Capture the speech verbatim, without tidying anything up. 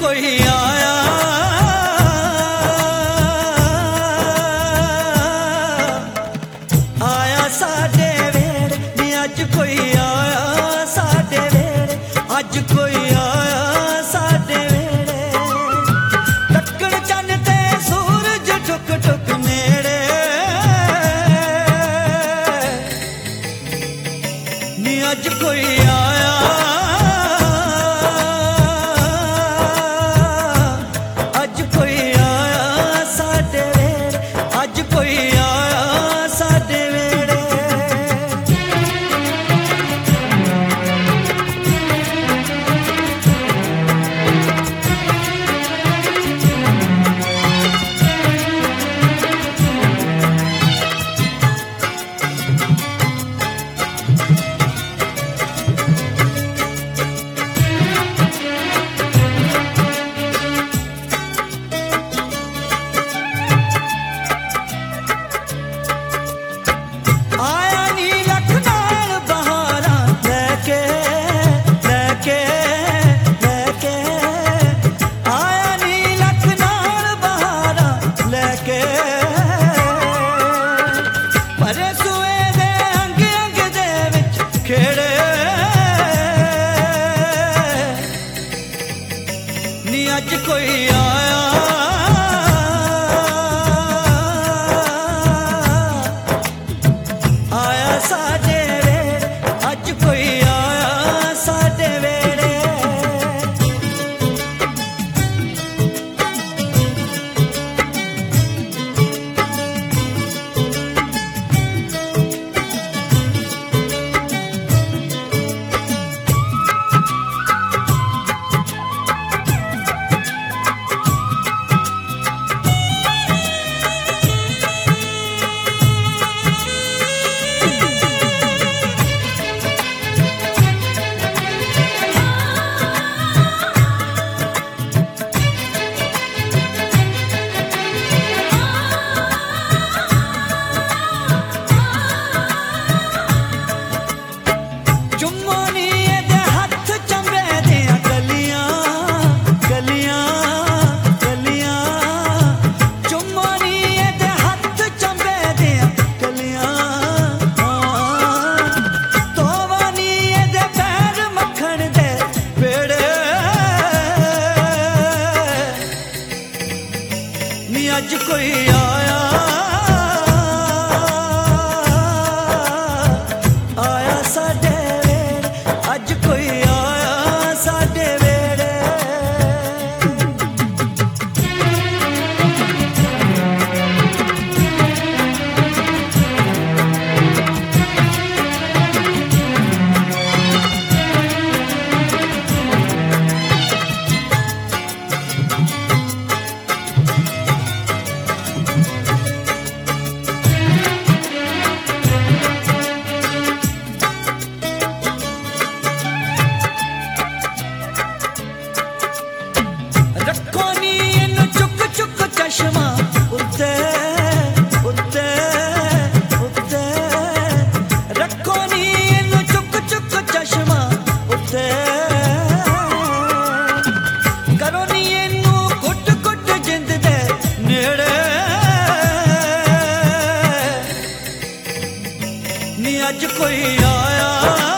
कोई आया आया साडे वेड़े नी अज कोई आया साडे वेड़े अज कोई आया साडे वेड़े टक्कण चन्न ते सूरज टुक टुक नेड़े नी अज कोई आया अज कोई आया आया साडे वेड़े अज कोई आया साडे वेड़े अज कोई आया आया साडे वेड़े अज कोई आया साडे वेड़े चश्मा उत्ते उत्ते उत्ते रखो नी इनू चुक चुक चश्मा उत्ते करो नी इनू कुट कुट जिंद दे नेड़े नी अज कोई आया